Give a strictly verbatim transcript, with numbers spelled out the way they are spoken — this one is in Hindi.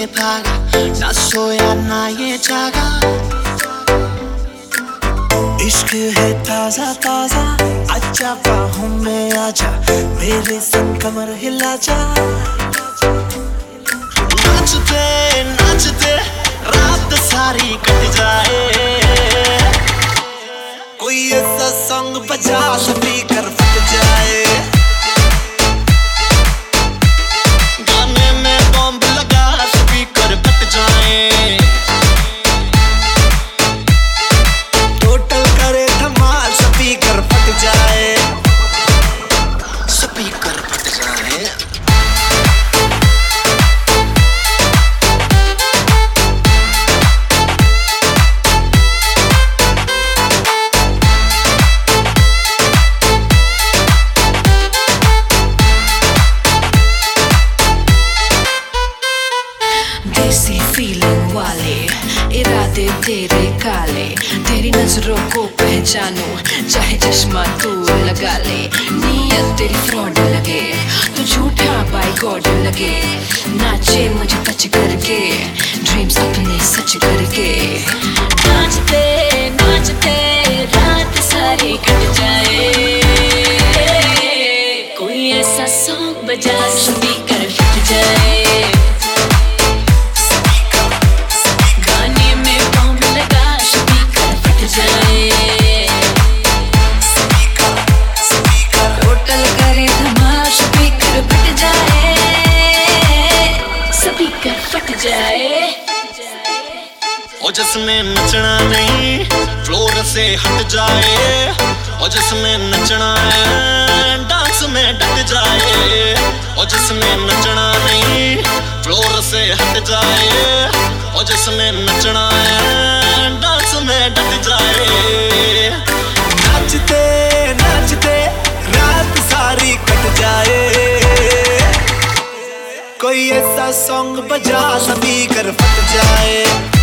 भागा, ना सोया ना ये जागा। इश्क है ताजा ताजा, आजा बाहों में आजा, मेरे संग कमर हिला जा। नाचते नाचते रात सारी कट जाए, कोई ऐसा सॉन्ग बजा स्पीकर फट जाए। गाने में बॉम्ब लगा स्पीकर फट जाए, टोटल करे धमाल स्पीकर फट जाए, स्पीकर फट जाए। देसी फीलिंग वाले इरादे तेरे काले, तेरी नजरों को पहचानू चाहे चश्मा तू लगा ले। नीयत तेरी फ्रॉड लगे तो झूठा बाय गॉड लगे, नाचे मुझे टच करके ड्रीम्स अपने सच करके। नाचते नाचते रात सारी कट जाए, कोई ऐसा सॉन्ग बजा स्पीकर फट जाए। और जिसमें नचना नहीं फ्लोर से हट जाए, और जिसमें नचना है डांस में डट जाए। और जिसमें नचना नहीं फ्लोर से हट जाए, और जिसमें नचना है डांस में डट जाए। नाचते नाचते रात सारी कट जाए, कोई ऐसा सॉन्ग बजा स्पीकर फट जाए।